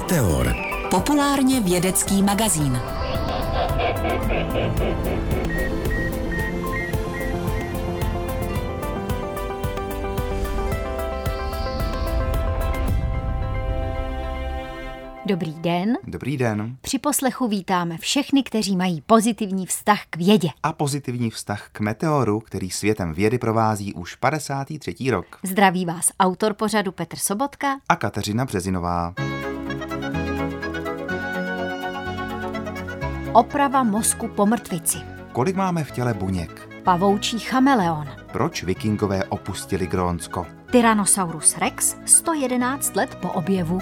Meteor. Populárně vědecký magazín. Dobrý den. Dobrý den. Při poslechu vítáme všechny, kteří mají pozitivní vztah k vědě. A pozitivní vztah k Meteoru, který světem vědy provází už 53. rok. Zdraví vás autor pořadu Petr Sobotka A Kateřina Březinová. Oprava mozku po mrtvici. Kolik máme v těle buněk? Pavoučí chameleon. Proč vikingové opustili Grónsko? Tyrannosaurus rex 111 let po objevu.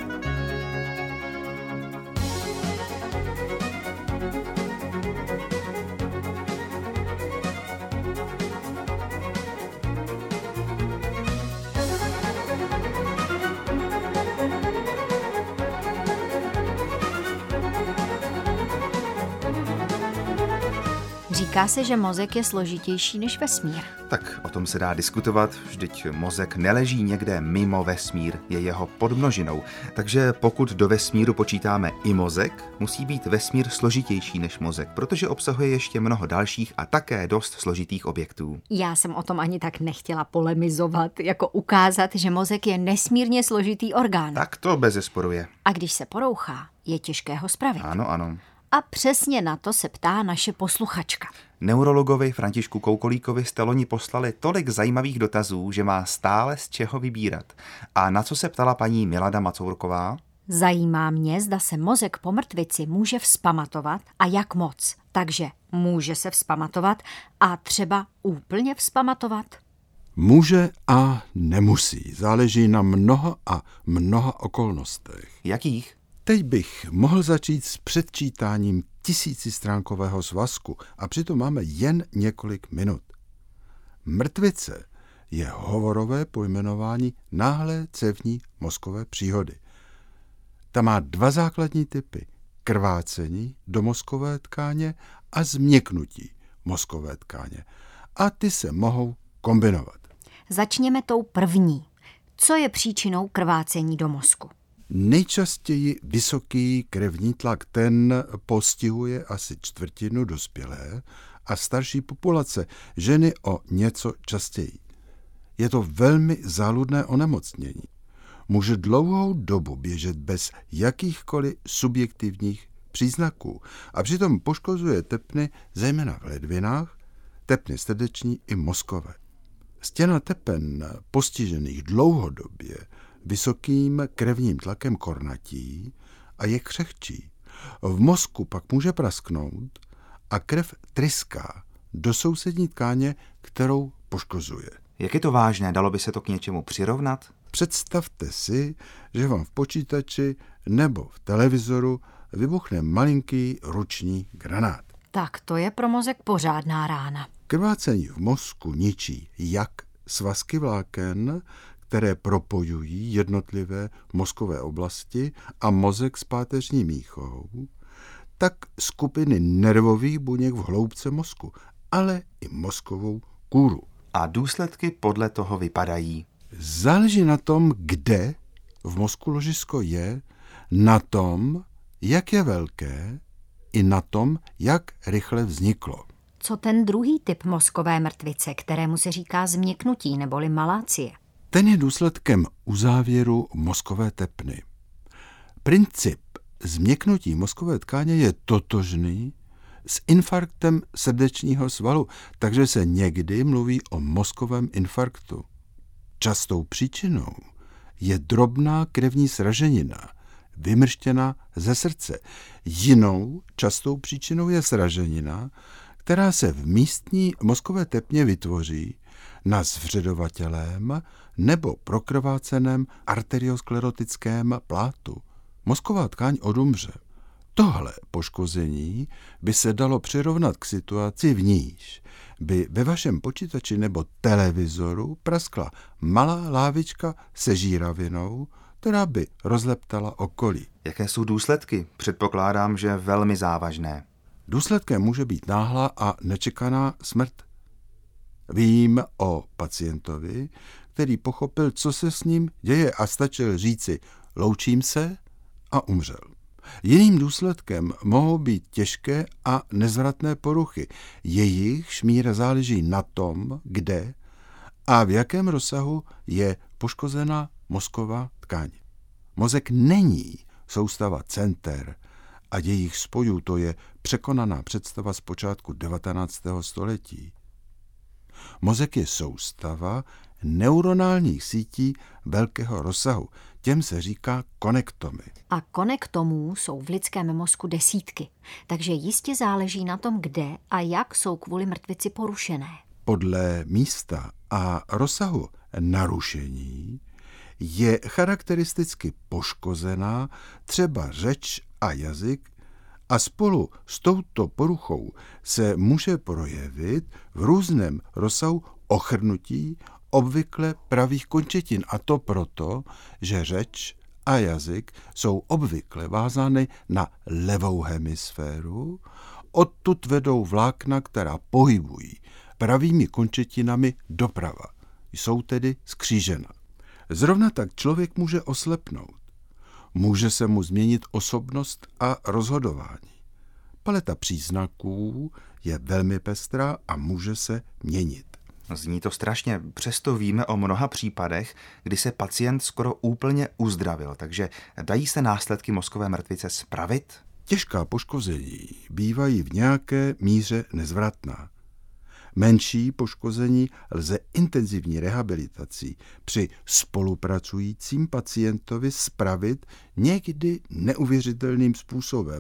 Říká se, že mozek je složitější než vesmír. Tak o tom se dá diskutovat, vždyť mozek neleží někde mimo vesmír, je jeho podmnožinou. Takže pokud do vesmíru počítáme i mozek, musí být vesmír složitější než mozek, protože obsahuje ještě mnoho dalších a také dost složitých objektů. Já jsem o tom ani tak nechtěla polemizovat, jako ukázat, že mozek je nesmírně složitý orgán. Tak to bezesporu je. A když se porouchá, je těžké ho spravit. Ano, ano. A přesně na to se ptá naše posluchačka. Neurologovi Františku Koukolíkovi jste loni poslali tolik zajímavých dotazů, že má stále z čeho vybírat. A na co se ptala paní Milada Macourková? Zajímá mě, zda se mozek po mrtvici může vzpamatovat a jak moc. Takže může se vzpamatovat a třeba úplně vzpamatovat? Může a nemusí. Záleží na mnoha okolnostech. Jakých? Teď bych mohl začít s předčítáním 1000stránkového svazku a přitom máme jen několik minut. Mrtvice je hovorové pojmenování náhlé cévní mozkové příhody. Ta má dva základní typy. Krvácení do mozkové tkáně a změknutí mozkové tkáně. A ty se mohou kombinovat. Začněme tou první. Co je příčinou krvácení do mozku? Nejčastěji vysoký krevní tlak, ten postihuje asi čtvrtinu dospělé a starší populace, ženy o něco častěji. Je to velmi záludné onemocnění. Může dlouhou dobu běžet bez jakýchkoliv subjektivních příznaků a přitom poškozuje tepny zejména v ledvinách, tepny srdeční i mozkové. Stěna tepen postižených dlouhodobě vysokým krevním tlakem kornatí a je křehčí. V mozku pak může prasknout a krev tryská do sousední tkáně, kterou poškozuje. Jak je to vážné? Dalo by se to k něčemu přirovnat? Představte si, že vám v počítači nebo v televizoru vybuchne malinký ruční granát. Tak to je pro mozek pořádná rána. Krvácení v mozku ničí jak svazky vláken, které propojují jednotlivé mozkové oblasti a mozek s páteřní míchou, tak skupiny nervových buněk v hloubce mozku, ale i mozkovou kůru. A důsledky podle toho vypadají? Záleží na tom, kde v mozku ložisko je, na tom, jak je velké, i na tom, jak rychle vzniklo. Co ten druhý typ mozkové mrtvice, kterému se říká změknutí neboli malácie? Ten je důsledkem uzávěru mozkové tepny. Princip změknutí mozkové tkáně je totožný s infarktem srdečního svalu, takže se někdy mluví o mozkovém infarktu. Častou příčinou je drobná krevní sraženina, vymrštěná ze srdce. Jinou častou příčinou je sraženina, která se v místní mozkové tepně vytvoří na zvředovatelém nebo prokrváceném arteriosklerotickém plátu. Mozková tkáň odumře. Tohle poškození by se dalo přirovnat k situaci, v níž by ve vašem počítači nebo televizoru praskla malá lávička se žíravinou, která by rozleptala okolí. Jaké jsou důsledky? Předpokládám, že velmi závažné. Důsledkem může být náhlá a nečekaná smrt. Vím o pacientovi, který pochopil, co se s ním děje a stačil říci loučím se a umřel. Jiným důsledkem mohou být těžké a nezvratné poruchy. Jejichž míra záleží na tom, kde a v jakém rozsahu je poškozena mozková tkáň. Mozek není soustava center a jejich spojů, to je překonaná představa z počátku 19. století. Mozek je soustava neuronálních sítí velkého rozsahu. Těm se říká konektomy. A konektomů jsou v lidském mozku desítky, takže jistě záleží na tom, kde a jak jsou kvůli mrtvici porušené. Podle místa a rozsahu narušení je charakteristicky poškozená třeba řeč a jazyk a spolu s touto poruchou se může projevit v různém rozsahu ochrnutí obvykle pravých končetin, a to proto, že řeč a jazyk jsou obvykle vázány na levou hemisféru, odtud vedou vlákna, která pohybují pravými končetinami doprava. Jsou tedy skřížena. Zrovna tak člověk může oslepnout. Může se mu změnit osobnost a rozhodování. Paleta příznaků je velmi pestrá a může se měnit. Zní to strašně, přesto víme o mnoha případech, kdy se pacient skoro úplně uzdravil, takže dají se následky mozkové mrtvice spravit? Těžká poškození bývají v nějaké míře nezvratná. Menší poškození lze intenzivní rehabilitací při spolupracujícím pacientovi spravit někdy neuvěřitelným způsobem.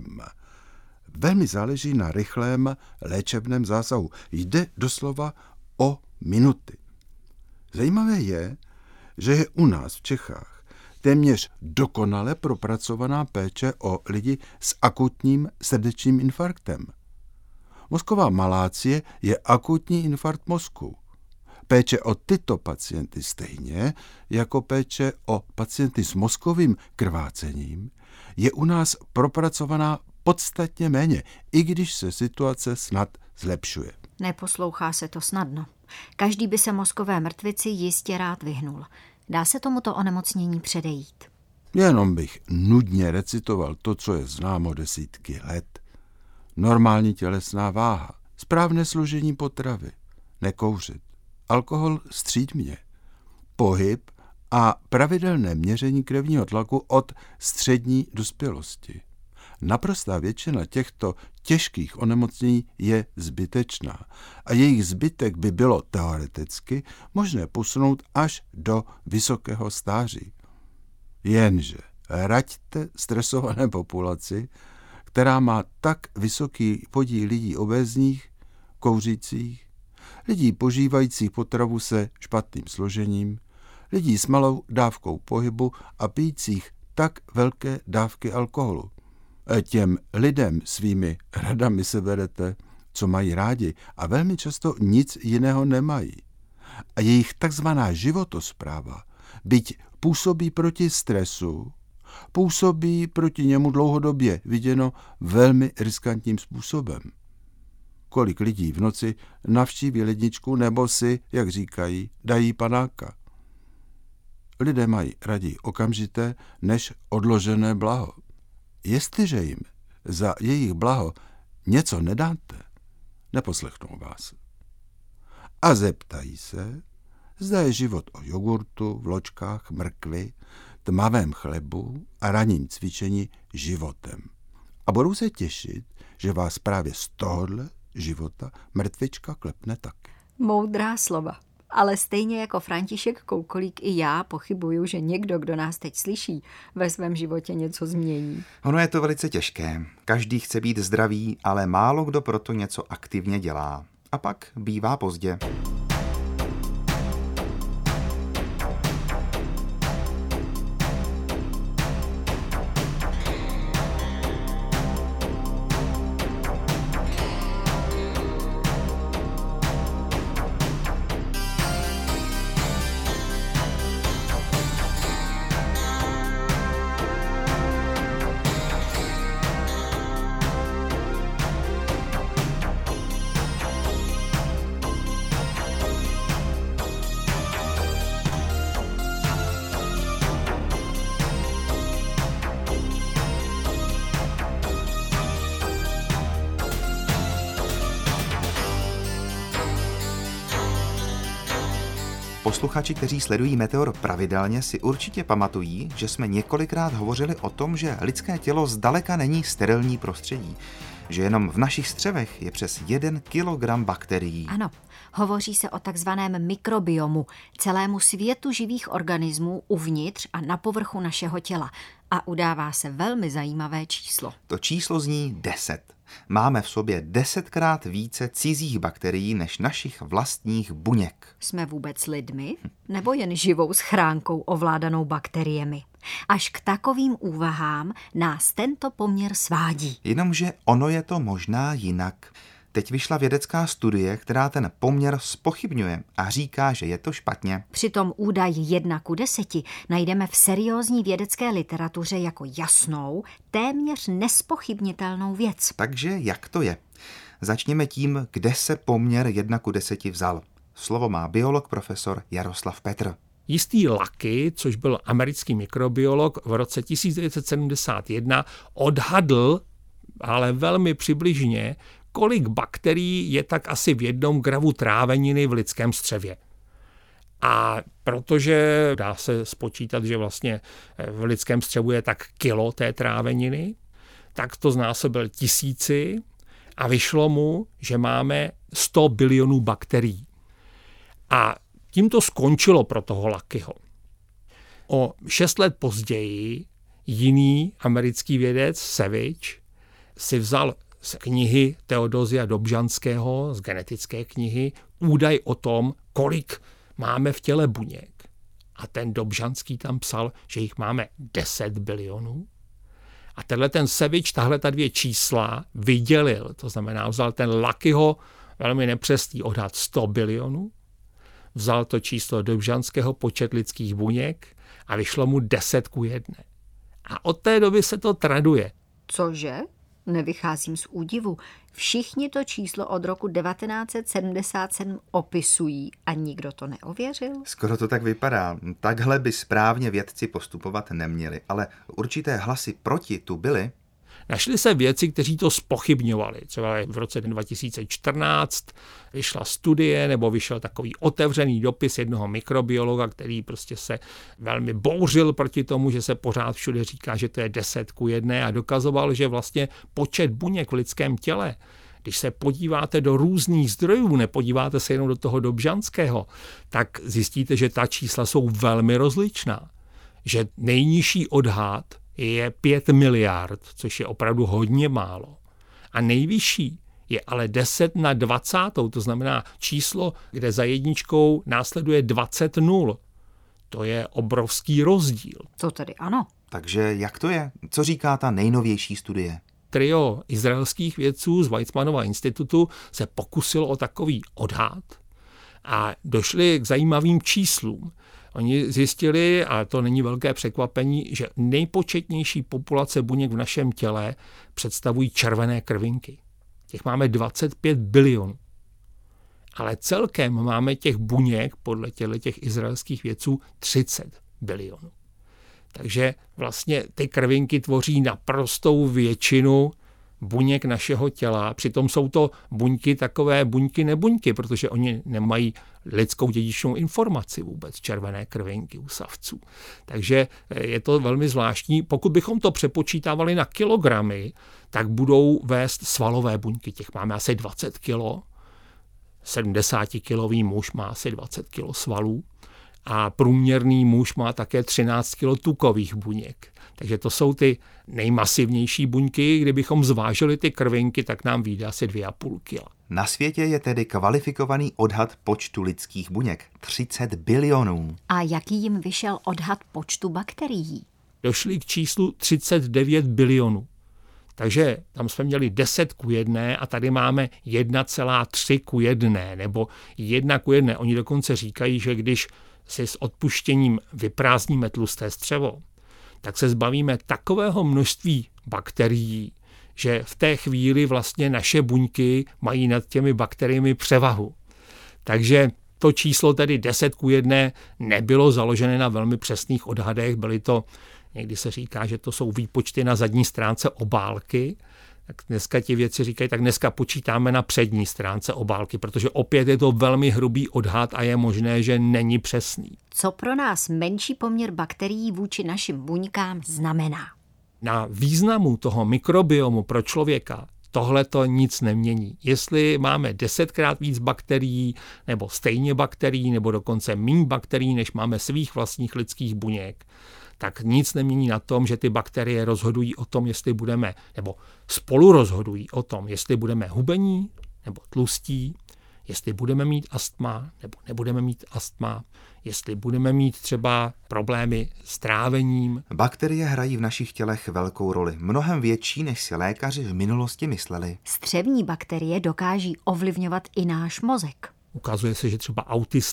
Velmi záleží na rychlém léčebném zásahu. Jde doslova o minuty. Zajímavé je, že je u nás v Čechách téměř dokonale propracovaná péče o lidi s akutním srdečním infarktem. Mozková malácie je akutní infarkt mozku. Péče o tyto pacienty stejně jako péče o pacienty s mozkovým krvácením je u nás propracovaná podstatně méně, i když se situace snad zlepšuje. Neposlouchá se to snadno. Každý by se mozkové mrtvici jistě rád vyhnul. Dá se tomuto onemocnění předejít? Jenom bych nudně recitoval to, co je známo desítky let. Normální tělesná váha, správné složení potravy, nekouřit, alkohol střídmě, pohyb a pravidelné měření krevního tlaku od střední dospělosti. Naprostá většina těchto těžkých onemocnění je zbytečná a jejich zbytek by bylo teoreticky možné posunout až do vysokého stáří. Jenže raďte stresované populaci, která má tak vysoký podíl lidí obézních, kouřících, lidí požívajících potravu se špatným složením, lidí s malou dávkou pohybu a pijících tak velké dávky alkoholu. Těm lidem svými radami se berete, co mají rádi, a velmi často nic jiného nemají. A jejich takzvaná životospráva, byť působí proti stresu, působí proti němu dlouhodobě viděno velmi riskantním způsobem. Kolik lidí v noci navštíví ledničku nebo si, jak říkají, dají panáka. Lidé mají raději okamžité než odložené blaho. Jestliže jim za jejich blaho něco nedáte, neposlechnou vás. A zeptají se, zda je život o jogurtu, vločkách, mrkvi, tmavém chlebu a ranním cvičení životem. A budou se těšit, že vás právě z tohohle života mrtvička klepne taky. Moudrá slova. Ale stejně jako František Koukolík i já pochybuju, že někdo, kdo nás teď slyší, ve svém životě něco změní. Ono je to velice těžké. Každý chce být zdravý, ale málo kdo proto něco aktivně dělá. A pak bývá pozdě. posluchači, kteří sledují Meteor pravidelně, si určitě pamatují, že jsme několikrát hovořili o tom, že lidské tělo zdaleka není sterilní prostředí, že jenom v našich střevech je přes 1 kilogram bakterií. Ano, hovoří se o takzvaném mikrobiomu, celému světu živých organismů uvnitř a na povrchu našeho těla. A udává se velmi zajímavé číslo. To číslo zní 10. Máme v sobě 10krát více cizích bakterií než našich vlastních buněk. Jsme vůbec lidmi? Nebo jen živou schránkou ovládanou bakteriemi? Až k takovým úvahám nás tento poměr svádí. Jenomže ono je to možná jinak. Teď vyšla vědecká studie, která ten poměr zpochybňuje a říká, že je to špatně. Přitom údaj 1:10 najdeme v seriózní vědecké literatuře jako jasnou, téměř nespochybnitelnou věc. Takže jak to je? Začněme tím, kde se poměr 1:10 vzal. Slovo má biolog profesor Jaroslav Petr. Jistý Lucky, což byl americký mikrobiolog, v roce 1971 odhadl, ale velmi přibližně, kolik bakterií je tak asi v 1 gramu tráveniny v lidském střevě. A protože dá se spočítat, že vlastně v lidském střevu je tak kilo té tráveniny, tak to znásobil 1000 a vyšlo mu, že máme 100 bilionů bakterií. A tím to skončilo pro toho Luckyho. O 6 let později jiný americký vědec Savage si vzal z knihy Teodosia Dobžanského, z genetické knihy, údaj o tom, kolik máme v těle buněk. A ten Dobžanský tam psal, že jich máme 10 bilionů. A tenhle ten Savage, tahle ta 2 čísla vydělil. To znamená, vzal ten Luckyho velmi nepřesný odhad 100 bilionů, vzal to číslo Dobžanského, počet lidských buněk a vyšlo mu 10:1. A od té doby se to traduje. Cože? Nevycházím z údivu. Všichni to číslo od roku 1977 opisují a nikdo to neověřil? Skoro to tak vypadá. Takhle by správně vědci postupovat neměli, ale určité hlasy proti tu byly. Našli se vědci, kteří to zpochybňovali. Třeba v roce 2014 vyšla studie nebo vyšel takový otevřený dopis jednoho mikrobiologa, který prostě se velmi bouřil proti tomu, že se pořád všude říká, že to je 10:1 a dokazoval, že vlastně počet buněk v lidském těle, když se podíváte do různých zdrojů, nepodíváte se jenom do toho Dobžanského, tak zjistíte, že ta čísla jsou velmi rozličná. Že nejnižší odhad je 5 miliard, což je opravdu hodně málo. A nejvyšší je ale 10^20, to znamená číslo, kde za jedničkou následuje 20 nul. To je obrovský rozdíl. To tedy ano. Takže jak to je? Co říká ta nejnovější studie? Trio izraelských vědců z Weizmannova institutu se pokusilo o takový odhad a došli k zajímavým číslům. Oni zjistili, a to není velké překvapení, že nejpočetnější populace buněk v našem těle představují červené krvinky. Těch máme 25 bilionů. Ale celkem máme těch buněk, podle těch izraelských vědců, 30 bilionů. Takže vlastně ty krvinky tvoří naprostou většinu buněk našeho těla. Přitom jsou to buňky takové buňky nebuňky, protože oni nemají lidskou dědičnou informaci vůbec, červené krvinky u savců. Takže je to velmi zvláštní. Pokud bychom to přepočítávali na kilogramy, tak budou vést svalové buňky. Těch máme asi 20 kilo. 70-kilový muž má asi 20 kilo svalů. A průměrný muž má také 13 kg tukových buněk. Takže to jsou ty nejmasivnější buňky. Kdybychom zvážili ty krvinky, tak nám vyjde asi 2,5 kg. Na světě je tedy kvalifikovaný odhad počtu lidských buněk 30 bilionů. A jaký jim vyšel odhad počtu bakterií? Došli k číslu 39 bilionů. Takže tam jsme měli 10:1 a tady máme 1,3:1 nebo 1:1. Oni dokonce říkají, že když si s odpuštěním vyprázdníme tlusté střevo, tak se zbavíme takového množství bakterií, že v té chvíli vlastně naše buňky mají nad těmi bakteriemi převahu. Takže to číslo tedy 10:1 nebylo založené na velmi přesných odhadech, byly to, někdy se říká, že to jsou výpočty na zadní stránce obálky, Tak dneska ti vědci říkají, tak dneska počítáme na přední stránce obálky, protože opět je to velmi hrubý odhad a je možné, že není přesný. Co pro nás menší poměr bakterií vůči našim buňkám znamená? Na významu toho mikrobiomu pro člověka tohle to nic nemění. Jestli máme 10krát víc bakterií, nebo stejně bakterií, nebo dokonce méně bakterií, než máme svých vlastních lidských buněk, tak nic nemění na tom, že ty bakterie rozhodují o tom, jestli budeme, nebo spolu rozhodují o tom, jestli budeme hubení nebo tlustí, jestli budeme mít astma nebo nebudeme mít astma, jestli budeme mít třeba problémy s trávením. Bakterie hrají v našich tělech velkou roli, mnohem větší, než si lékaři v minulosti mysleli. Střevní bakterie dokáží ovlivňovat i náš mozek. Ukazuje se, že třeba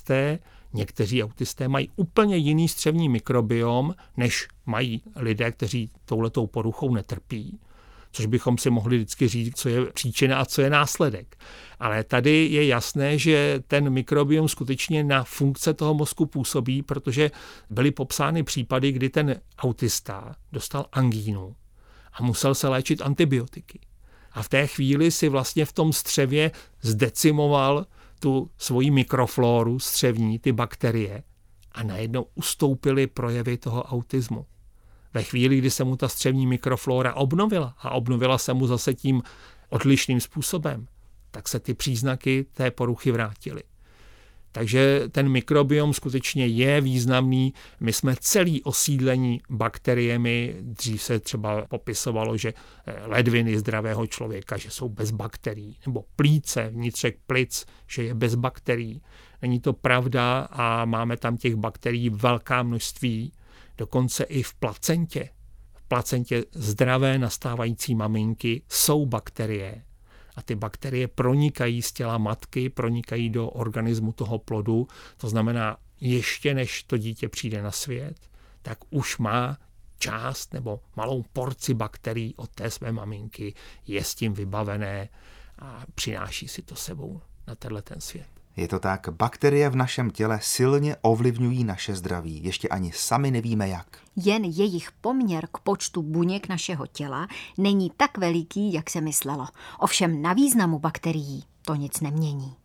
někteří autisté mají úplně jiný střevní mikrobiom, než mají lidé, kteří touhletou poruchou netrpí. Což bychom si mohli vždycky říct, co je příčina a co je následek. Ale tady je jasné, že ten mikrobiom skutečně na funkce toho mozku působí, protože byly popsány případy, kdy ten autista dostal angínu a musel se léčit antibiotiky. A v té chvíli si vlastně v tom střevě zdecimoval tu svoji mikroflóru střevní, ty bakterie, a najednou ustoupily projevy toho autismu. Ve chvíli, kdy se mu ta střevní mikroflóra obnovila a obnovila se mu zase tím odlišným způsobem, tak se ty příznaky té poruchy vrátily. Takže ten mikrobiom skutečně je významný. My jsme celý osídlení bakteriemi. Dřív se třeba popisovalo, že ledviny zdravého člověka, že jsou bez bakterií, nebo plíce, vnitřek plic, že je bez bakterií. Není to pravda a máme tam těch bakterií velká množství, dokonce i v placentě. V placentě zdravé nastávající maminky jsou bakterie. A ty bakterie pronikají z těla matky, pronikají do organismu toho plodu. To znamená, ještě než to dítě přijde na svět, tak už má část nebo malou porci bakterií od té své maminky, je s tím vybavené a přináší si to sebou na ten svět. Je to tak, bakterie v našem těle silně ovlivňují naše zdraví, ještě ani sami nevíme jak. Jen jejich poměr k počtu buněk našeho těla není tak veliký, jak se myslelo. Ovšem na významu bakterií to nic nemění.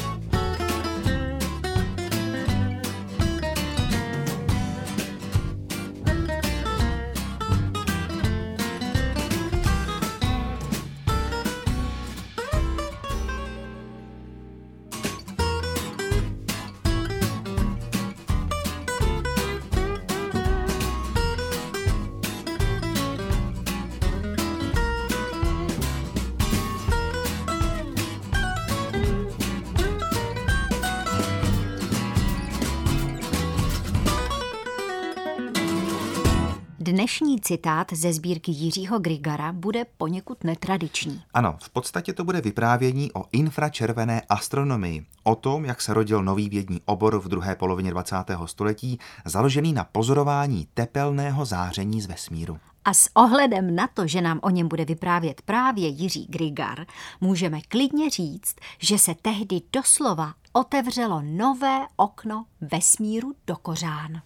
Dnešní citát ze sbírky Jiřího Grigara bude poněkud netradiční. Ano, v podstatě to bude vyprávění o infračervené astronomii, o tom, jak se rodil nový vědní obor v druhé polovině 20. století, založený na pozorování tepelného záření z vesmíru. A s ohledem na to, že nám o něm bude vyprávět právě Jiří Grigar, můžeme klidně říct, že se tehdy doslova otevřelo nové okno vesmíru do kořán.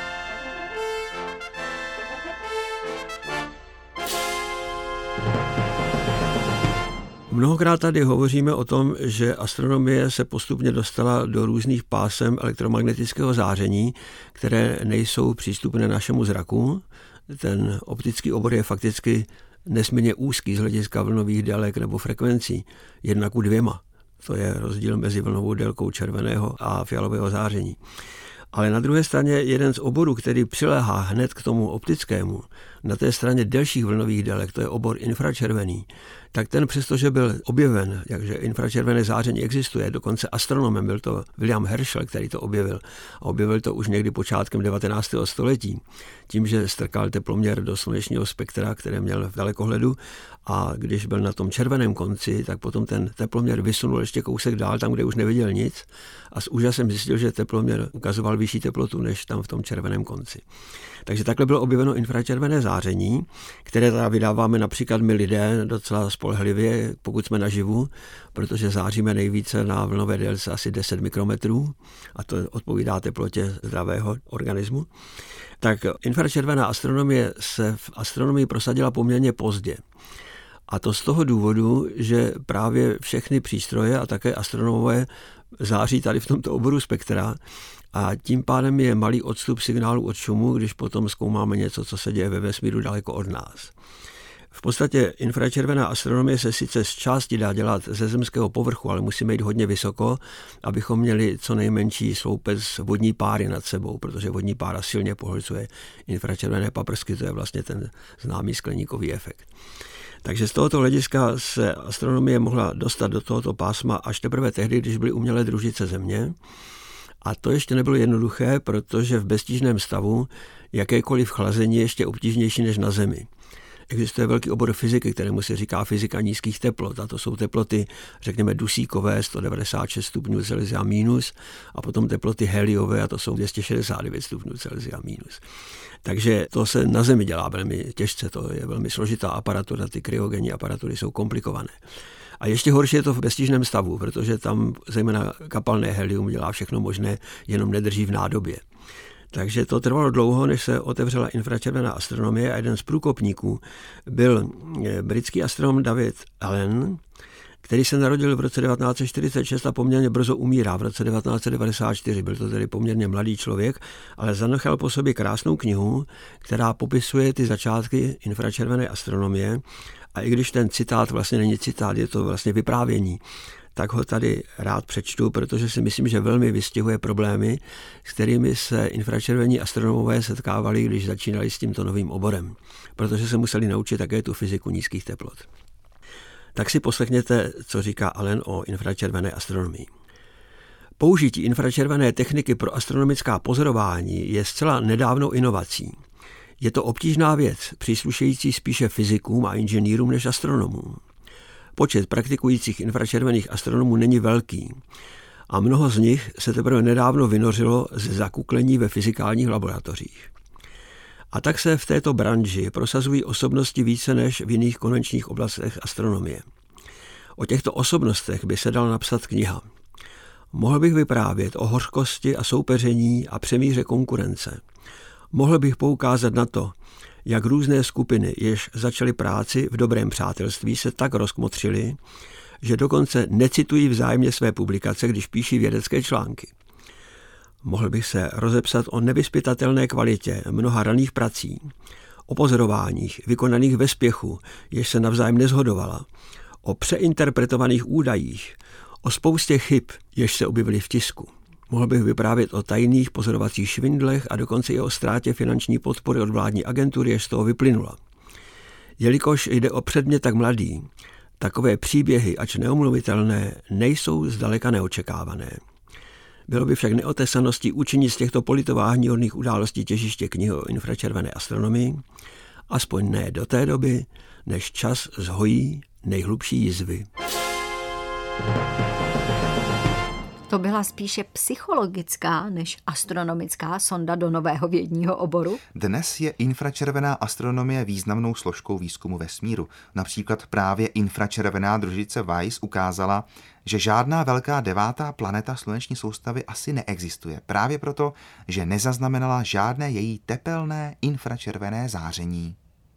Mnohokrát tady hovoříme o tom, že astronomie se postupně dostala do různých pásem elektromagnetického záření, které nejsou přístupné našemu zraku. Ten optický obor je fakticky nesmírně úzký z hlediska vlnových délek nebo frekvencí, 1:2. To je rozdíl mezi vlnovou délkou červeného a fialového záření. Ale na druhé straně jeden z oborů, který přiléhá hned k tomu optickému, na té straně delších vlnových délek, to je obor infračervený, tak ten přestože byl objeven, jakže infračervené záření existuje, dokonce astronomem byl to William Herschel, který to objevil. A objevil to už někdy počátkem 19. století, tím, že strkal teploměr do slunečního spektra, které měl v dalekohledu, a když byl na tom červeném konci, tak potom ten teploměr vysunul ještě kousek dál, tam, kde už neviděl nic, a s úžasem zjistil, že teploměr ukazoval vyšší teplotu než tam v tom červeném konci. Takže takhle bylo objeveno infračervené záření, které teda vydáváme například my lidé docela spolehlivě, pokud jsme naživu, protože záříme nejvíce na vlnové délce asi 10 mikrometrů a to odpovídá teplotě zdravého organismu. Tak infračervená astronomie se v astronomii prosadila poměrně pozdě. A to z toho důvodu, že právě všechny přístroje a také astronomové září tady v tomto oboru spektra a tím pádem je malý odstup signálu od šumu, když potom zkoumáme něco, co se děje ve vesmíru daleko od nás. V podstatě infračervená astronomie se sice z části dá dělat ze zemského povrchu, ale musíme jít hodně vysoko, abychom měli co nejmenší sloupec vodní páry nad sebou, protože vodní pára silně pohlcuje infračervené paprsky, to je vlastně ten známý skleníkový efekt. Takže z tohoto hlediska se astronomie mohla dostat do tohoto pásma až teprve tehdy, když byly umělé družice Země. A to ještě nebylo jednoduché, protože v beztížném stavu jakékoliv chlazení je ještě obtížnější než na Zemi. Existuje velký obor fyziky, kterému se říká fyzika nízkých teplot. A to jsou teploty, řekněme, dusíkové, 196 stupňů Celsia minus, a potom teploty heliové, a to jsou 269 stupňů Celsia minus. Takže to se na Zemi dělá velmi těžce, to je velmi složitá aparatura, ty kryogenní aparatury jsou komplikované. A ještě horší je to v beztížném stavu, protože tam zejména kapalné helium dělá všechno možné, jenom nedrží v nádobě. Takže to trvalo dlouho, než se otevřela infračervená astronomie a jeden z průkopníků byl britský astronom David Allen, který se narodil v roce 1946 a poměrně brzo umírá v roce 1994. Byl to tedy poměrně mladý člověk, ale zanechal po sobě krásnou knihu, která popisuje ty začátky infračervené astronomie. A i když ten citát vlastně není citát, je to vlastně vyprávění, tak ho tady rád přečtu, protože si myslím, že velmi vystihuje problémy, s kterými se infračervení astronomové setkávali, když začínali s tímto novým oborem, protože se museli naučit také tu fyziku nízkých teplot. Tak si poslechněte, co říká Allen o infračervené astronomii. Použití infračervené techniky pro astronomická pozorování je zcela nedávnou inovací. Je to obtížná věc, příslušející spíše fyzikům a inženýrům než astronomům. Počet praktikujících infračervených astronomů není velký a mnoho z nich se teprve nedávno vynořilo ze zakuklení ve fyzikálních laboratořích. A tak se v této branži prosazují osobnosti více než v jiných konvenčních oblastech astronomie. O těchto osobnostech by se dala napsat kniha. Mohl bych vyprávět o hořkosti a soupeření a přemíře konkurence. Mohl bych poukázat na to, jak různé skupiny, jež začaly práci v dobrém přátelství, se tak rozkmotřily, že dokonce necitují vzájemně své publikace, když píší vědecké články. Mohl bych se rozepsat o nevyzpytatelné kvalitě mnoha raných prací, o pozorováních vykonaných ve spěchu, jež se navzájem neshodovala, o přeinterpretovaných údajích, o spoustě chyb, jež se objevily v tisku. Mohl bych vyprávět o tajných pozorovacích švindlech a dokonce i o ztrátě finanční podpory od vládní agentury, jež z toho vyplynula. Jelikož jde o předmět tak mladý, takové příběhy, ač neomluvitelné, nejsou zdaleka neočekávané. Bylo by však neotesaností učinit z těchto politováníhodných událostí těžiště knihy o infračervené astronomii, aspoň ne do té doby, než čas zhojí nejhlubší jizvy. To byla spíše psychologická než astronomická sonda do nového vědního oboru? Dnes je infračervená astronomie významnou složkou výzkumu vesmíru. Například právě infračervená družice WISE ukázala, že žádná velká devátá planeta sluneční soustavy asi neexistuje. Právě proto, že nezaznamenala žádné její tepelné infračervené záření.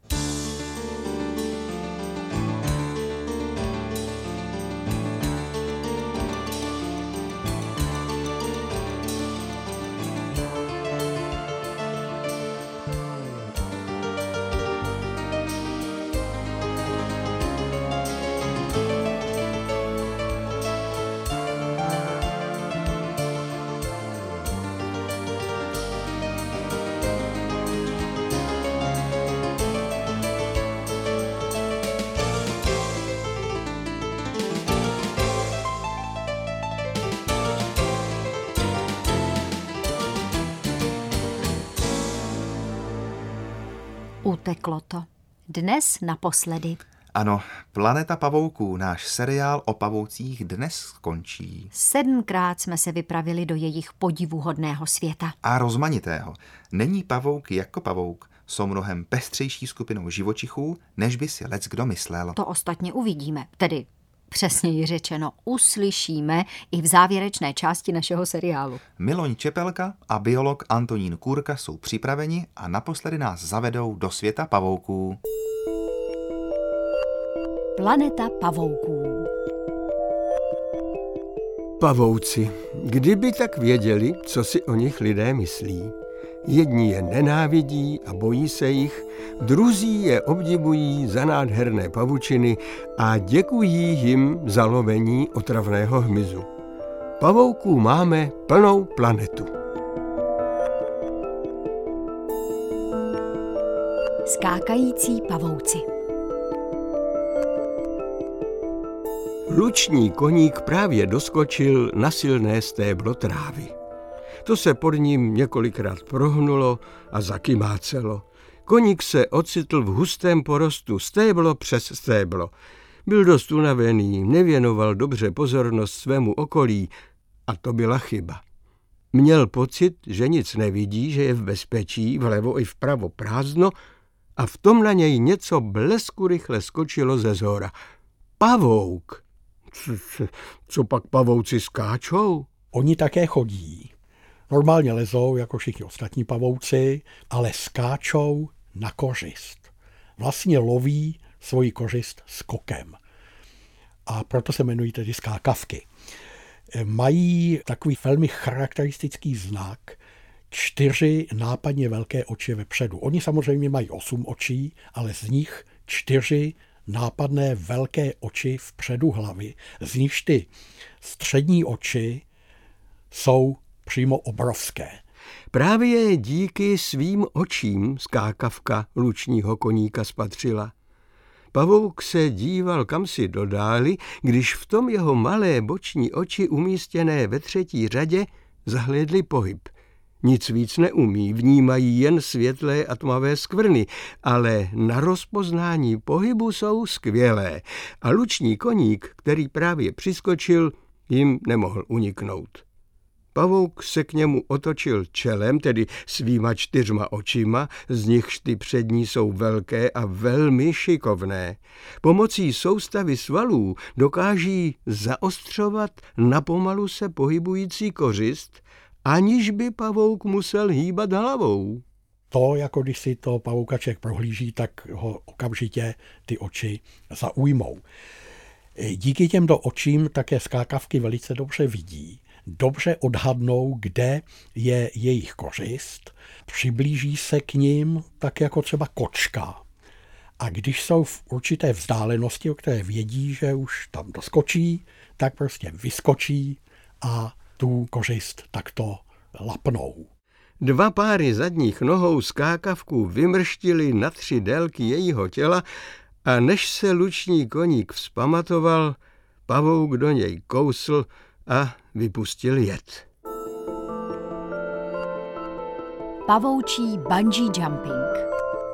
Uteklo to. Dnes naposledy. Ano, Planeta pavouků, náš seriál o pavoucích dnes skončí. 7krát jsme se vypravili do jejich podivuhodného světa. A rozmanitého. Není pavouk jako pavouk. Jsou mnohem pestřejší skupinou živočichů, než by si leckdo myslel. To ostatně uvidíme, tedy přesněji řečeno uslyšíme i v závěrečné části našeho seriálu. Miloň Čepelka a biolog Antonín Kůrka jsou připraveni a naposledy nás zavedou do světa pavouků. Planeta pavouků. Pavouci, kdyby tak věděli, co si o nich lidé myslí. Jedni je nenávidí a bojí se jich, druzí je obdivují za nádherné pavučiny a děkují jim za lovení otravného hmyzu. Pavouků máme plnou planetu. Skákající pavouci. Luční koník právě doskočil na silné stéblo trávy. To se pod ním několikrát prohnulo a zakymácelo. Koník se ocitl v hustém porostu stéblo přes stéblo. Byl dost unavený, nevěnoval dobře pozornost svému okolí a to byla chyba. Měl pocit, že nic nevidí, že je v bezpečí, vlevo i vpravo prázdno a v tom na něj něco blesku rychle skočilo ze zhora. Pavouk! Co pak pavouci skáčou? Oni také chodí. Normálně lezou jako všichni ostatní pavouci, ale skáčou na kořist. Vlastně loví svoji kořist skokem. A proto se jmenují tedy skákavky. Mají takový velmi charakteristický znak, 4 nápadně velké oči vepředu. Oni samozřejmě mají 8 očí, ale z nich 4 nápadné velké oči vpředu hlavy. Z nich ty střední oči jsou přímo obrovské. Právě díky svým očím skákavka lučního koníka spatřila. Pavouk se díval kamsi do dály, když v tom jeho malé boční oči umístěné ve 3. řadě zahlédli pohyb. Nic víc neumí, vnímají jen světlé a tmavé skvrny, ale na rozpoznání pohybu jsou skvělé a luční koník, který právě přiskočil, jim nemohl uniknout. Pavouk se k němu otočil čelem, tedy svýma 4 očima, z nichž ty přední jsou velké a velmi šikovné. Pomocí soustavy svalů dokáží zaostřovat napomalu se pohybující kořist, aniž by pavouk musel hýbat hlavou. To, jako když si to pavouka člověk prohlíží, tak ho okamžitě ty oči zaujmou. Díky těmto očím také skákavky velice dobře vidí. Dobře odhadnou, kde je jejich kořist, přiblíží se k nim tak jako třeba kočka. A když jsou v určité vzdálenosti, o které vědí, že už tam doskočí, tak prostě vyskočí a tu kořist takto lapnou. 2 páry zadních nohou skákavku vymrštily na 3 délky jejího těla a než se luční koník vzpamatoval, pavouk do něj kousl a vypustil jed. Pavoučí bungee jumping.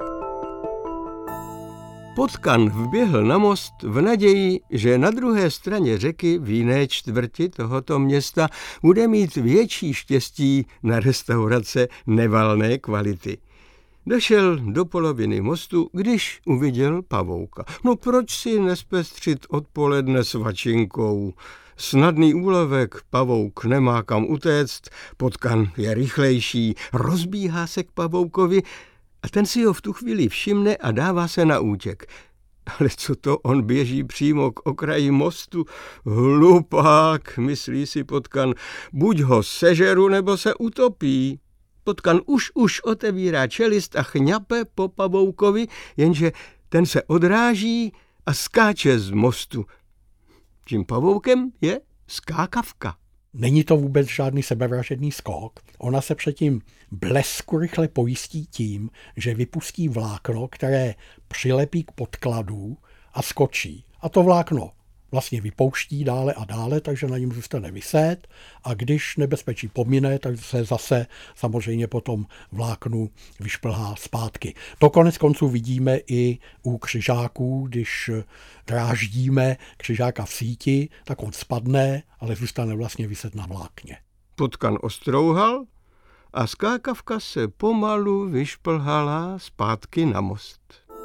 Potkan vběhl na most v naději, že na druhé straně řeky v jiné čtvrti tohoto města bude mít větší štěstí na restaurace nevalné kvality. Došel do poloviny mostu, když uviděl pavouka. No proč si nespestřit odpoledne s vačinkou? Snadný úlovek, pavouk nemá kam utéct, potkan je rychlejší, rozbíhá se k pavoukovi a ten si ho v tu chvíli všimne a dává se na útěk. Ale co to, on běží přímo k okraji mostu? Hlupák, myslí si potkan, buď ho sežeru, nebo se utopí. Potkan už otevírá čelist a chňape po pavoukovi, jenže ten se odráží a skáče z mostu. Tím pavoukem je skákavka. Není to vůbec žádný sebevražedný skok. Ona se předtím blesku rychle pojistí tím, že vypustí vlákno, které přilepí k podkladu a skočí. A to vlákno vlastně vypouští dále a dále, takže na něm zůstane viset a když nebezpečí pomine, tak se zase samozřejmě potom vláknu vyšplhá zpátky. To konec konců vidíme i u křižáků, když dráždíme křižáka v síti, tak on spadne, ale zůstane vlastně viset na vlákně. Potkan ostrouhal a skákavka se pomalu vyšplhala zpátky na most.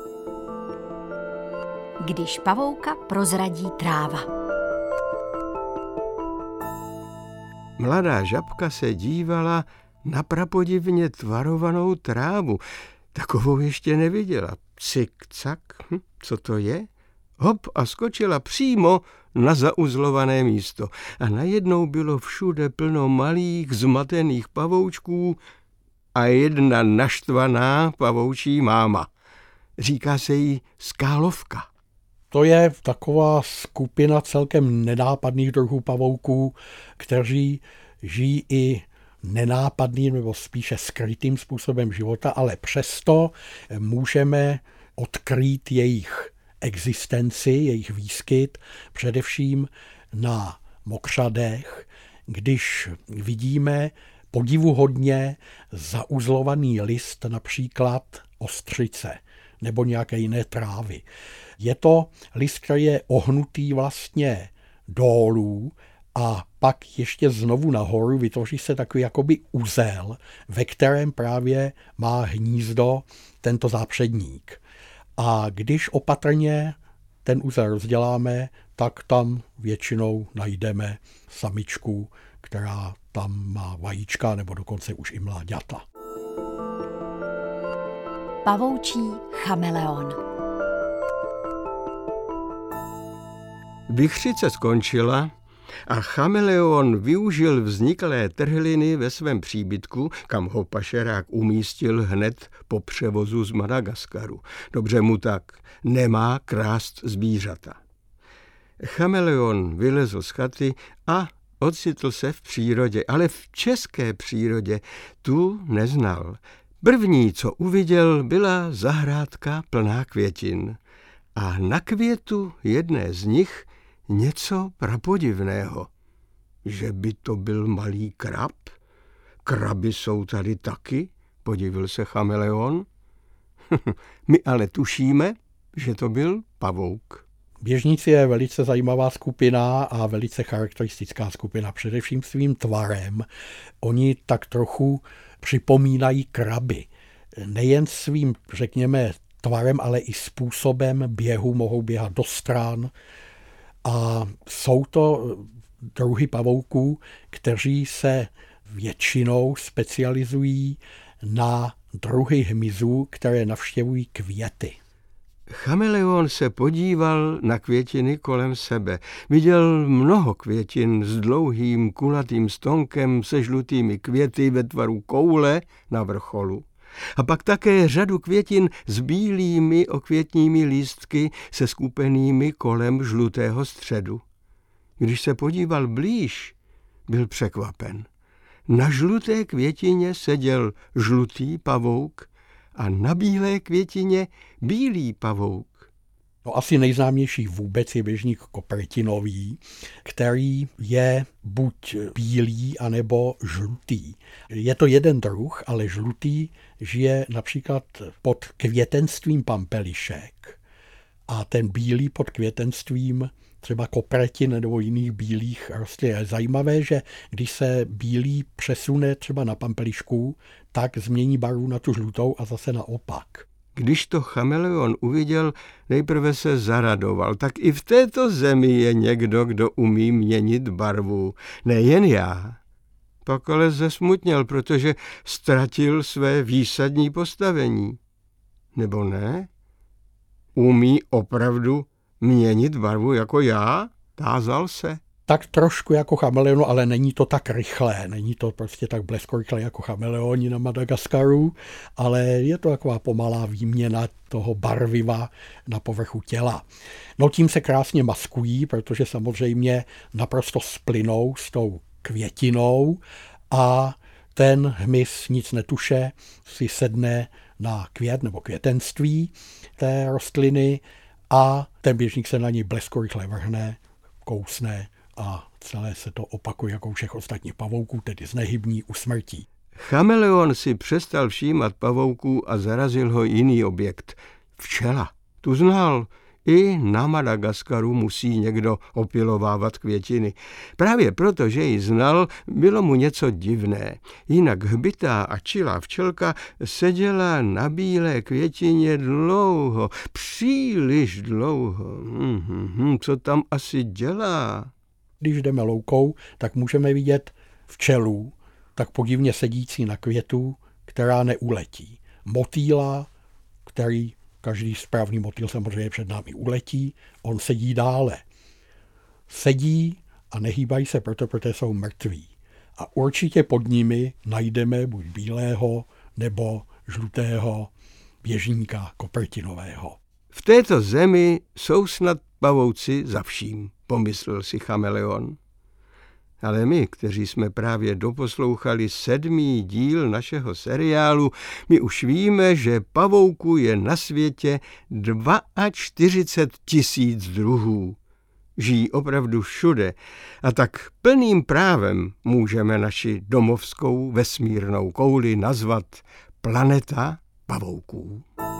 Když pavouka prozradí tráva. Mladá žabka se dívala na prapodivně tvarovanou trávu. Takovou ještě neviděla. Cik-cak, co to je? Hop a skočila přímo na zauzlované místo. A najednou bylo všude plno malých zmatených pavoučků a jedna naštvaná pavoučí máma. Říká se jí skálovka. To je taková skupina celkem nenápadných druhů pavouků, kteří žijí i nenápadným nebo spíše skrytým způsobem života, ale přesto můžeme odkrýt jejich existenci, jejich výskyt, především na mokřadech, když vidíme podivuhodně zauzlovaný list například ostřice nebo nějaké jiné trávy. Je to list, který je ohnutý vlastně dolů a pak ještě znovu nahoru vytvoří se takový jakoby uzel, ve kterém právě má hnízdo tento zápředník. A když opatrně ten uzel rozděláme, tak tam většinou najdeme samičku, která tam má vajíčka nebo dokonce už i mláďata. Pavoučí chameleon. Vichřice skončila a chameleon využil vzniklé trhliny ve svém příbytku, kam ho pašerák umístil hned po převozu z Madagaskaru. Dobře mu tak, nemá krást zvířata. Chameleon vylezl z chaty a ocitl se v přírodě, ale v české přírodě tu neznal. První, co uviděl, byla zahrádka plná květin. A na květu jedné z nich něco prapodivného. Že by to byl malý krab? Kraby jsou tady taky, podivil se chameleon. My ale tušíme, že to byl pavouk. Běžníci je velice zajímavá skupina a velice charakteristická skupina, především svým tvarem. Oni tak trochu připomínají kraby. Nejen svým, řekněme, tvarem, ale i způsobem běhu, mohou běhat do stran. A jsou to druhy pavouků, kteří se většinou specializují na druhy hmyzů, které navštěvují květy. Chameleon se podíval na květiny kolem sebe. Viděl mnoho květin s dlouhým kulatým stonkem se žlutými květy ve tvaru koule na vrcholu. A pak také řadu květin s bílými okvětními lístky se skupenými kolem žlutého středu. Když se podíval blíž, byl překvapen. Na žluté květině seděl žlutý pavouk a na bílé květině bílý pavouk. No, asi nejznámější vůbec je běžník kopretinový, který je buď bílý, anebo žlutý. Je to jeden druh, ale žlutý žije například pod květenstvím pampelišek a ten bílý pod květenstvím třeba kopretin nebo jiných bílých rostlin. Je zajímavé, že když se bílý přesune třeba na pampelišku, tak změní barvu na tu žlutou a zase naopak. Když to chameleon uviděl, nejprve se zaradoval. Tak i v této zemi je někdo, kdo umí měnit barvu. Nejen já. Pak ale zesmutněl, protože ztratil své výsadní postavení. Nebo ne? Umí opravdu měnit barvu jako já? Tázal se. Tak trošku jako chameleonu, ale není to tak rychlé. Není to prostě tak bleskorychlé jako chameleoni na Madagaskaru, ale je to taková pomalá výměna toho barviva na povrchu těla. No tím se krásně maskují, protože samozřejmě naprosto splynou s tou květinou a ten hmyz nic netuše si sedne na květ nebo květenství té rostliny a ten běžník se na něj bleskorychle vrhne, kousne a celé se to opakuje jako u všech ostatních pavouků, tedy znehybní, usmrtí. Chameleon si přestal všímat pavouků a zarazil ho jiný objekt. Včela. Tu znal. I na Madagaskaru musí někdo opylovávat květiny. Právě proto, že ji znal, bylo mu něco divné. Jinak hbitá a čilá včelka seděla na bílé květině dlouho, příliš dlouho. Co tam asi dělá? Když jdeme loukou, tak můžeme vidět včelu, tak podivně sedící na květu, která neuletí. Motýla, který každý správný motýl samozřejmě před námi uletí, on sedí dále. Sedí a nehýbají se protože jsou mrtví. A určitě pod nimi najdeme buď bílého nebo žlutého běžníka kopertinového. V této zemi jsou snad pavouci za vším, pomyslel si chameleon. Ale my, kteří jsme právě doposlouchali 7. díl našeho seriálu, my už víme, že pavouků je na světě 42 000 druhů. Žijí opravdu všude a tak plným právem můžeme naši domovskou vesmírnou kouli nazvat planeta pavouků.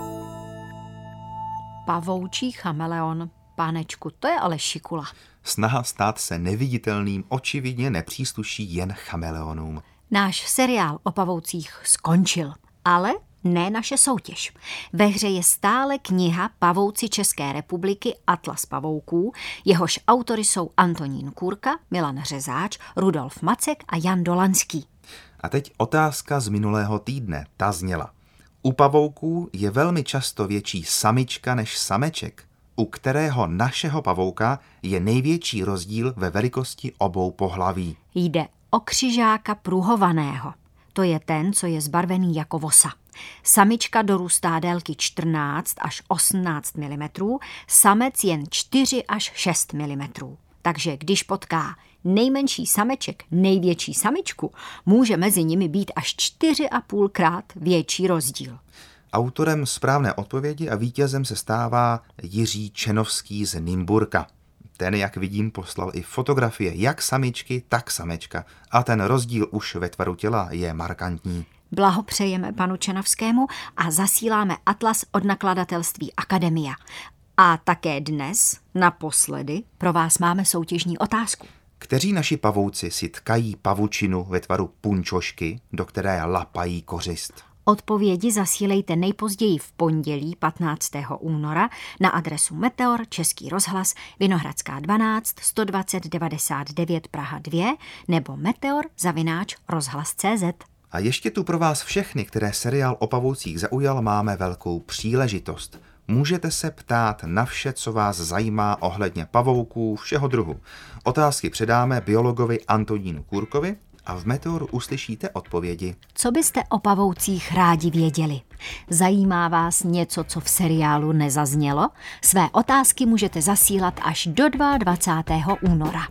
Pavoučí chameleon. Pánečku, to je ale šikula. Snaha stát se neviditelným očividně nepřísluší jen chameleonům. Náš seriál o pavoucích skončil, ale ne naše soutěž. Ve hře je stále kniha Pavouci České republiky Atlas pavouků, jehož autory jsou Antonín Kůrka, Milan Řezáč, Rudolf Macek a Jan Dolanský. A teď otázka z minulého týdne, ta zněla. U pavouků je velmi často větší samička než sameček, u kterého našeho pavouka je největší rozdíl ve velikosti obou pohlaví. Jde o křižáka pruhovaného. To je ten, co je zbarvený jako vosa. Samička dorůstá délky 14 až 18 mm, samec jen 4 až 6 mm. Takže když potká nejmenší sameček největší samičku, může mezi nimi být až 4,5krát větší rozdíl. Autorem správné odpovědi a vítězem se stává Jiří Čenovský z Nymburka. Ten, jak vidím, poslal i fotografie jak samičky, tak samečka. A ten rozdíl už ve tvaru těla je markantní. Blahopřejeme panu Čenovskému a zasíláme atlas od nakladatelství Akademia. A také dnes, naposledy, pro vás máme soutěžní otázku. Kteří naši pavouci si tkají pavučinu ve tvaru punčošky, do které lapají kořist? Odpovědi zasílejte nejpozději v pondělí 15. února na adresu Meteor, Český rozhlas, Vinohradská 12, 120 99 Praha 2 nebo meteor@rozhlas.cz. A ještě tu pro vás všechny, které seriál o pavoucích zaujal, máme velkou příležitost. Můžete se ptát na vše, co vás zajímá ohledně pavouků všeho druhu. Otázky předáme biologovi Antonínu Kůrkovi a v Meteoru uslyšíte odpovědi. Co byste o pavoucích rádi věděli? Zajímá vás něco, co v seriálu nezaznělo? Své otázky můžete zasílat až do 22. února.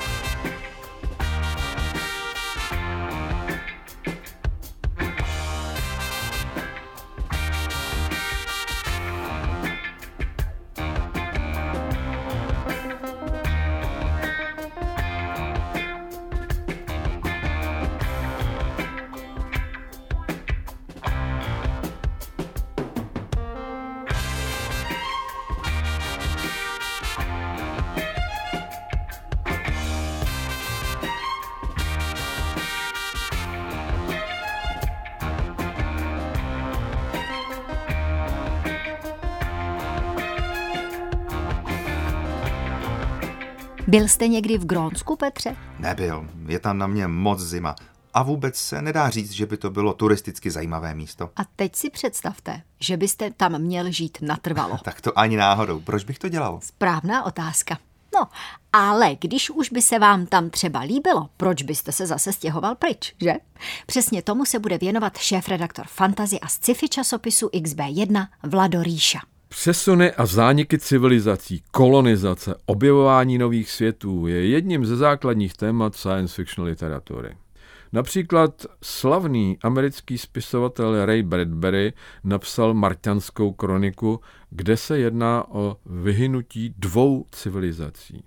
Byl jste někdy v Grónsku, Petře? Nebyl, je tam na mě moc zima. A vůbec se nedá říct, že by to bylo turisticky zajímavé místo. A teď si představte, že byste tam měl žít natrvalo. Tak to ani náhodou. Proč bych to dělal? Správná otázka. No, ale když už by se vám tam třeba líbilo, proč byste se zase stěhoval pryč, že? Přesně tomu se bude věnovat šéfredaktor fantasy a sci-fi časopisu XB1 Vlado Ríša. Přesuny a zániky civilizací, kolonizace, objevování nových světů je jedním ze základních témat science fiction literatury. Například slavný americký spisovatel Ray Bradbury napsal Marťanskou kroniku, kde se jedná o vyhynutí 2 civilizací.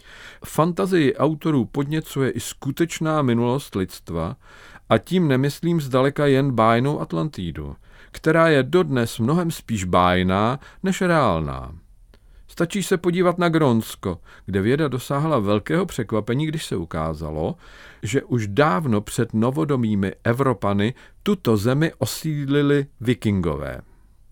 Fantazii autorů podněcuje i skutečná minulost lidstva a tím nemyslím zdaleka jen bájnou Atlantidu, která je dodnes mnohem spíš bájná než reálná. Stačí se podívat na Grónsko, kde věda dosáhla velkého překvapení, když se ukázalo, že už dávno před novodomými Evropany tuto zemi osídlili vikingové.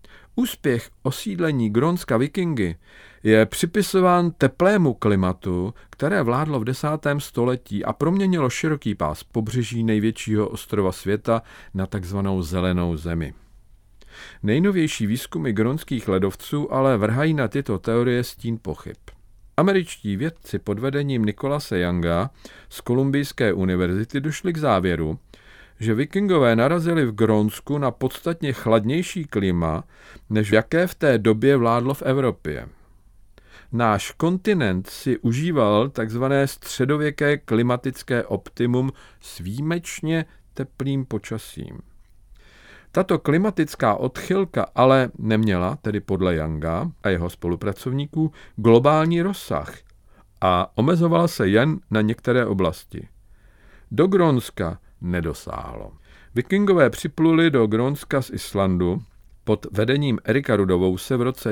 Úspěch osídlení Grónska vikingy je připisován teplému klimatu, které vládlo v 10. století a proměnilo široký pás pobřeží největšího ostrova světa na takzvanou zelenou zemi. Nejnovější výzkumy grónských ledovců ale vrhají na tyto teorie stín pochyb. Američtí vědci pod vedením Nicholase Younga z Kolumbijské univerzity došli k závěru, že Vikingové narazili v Grónsku na podstatně chladnější klima, než jaké v té době vládlo v Evropě. Náš kontinent si užíval takzvané středověké klimatické optimum s výjimečně teplým počasím. Tato klimatická odchylka ale neměla, tedy podle Younga a jeho spolupracovníků, globální rozsah a omezovala se jen na některé oblasti. Do Grónska nedosáhlo. Vikingové připluli do Grónska z Islandu pod vedením Erika Rudovouse v roce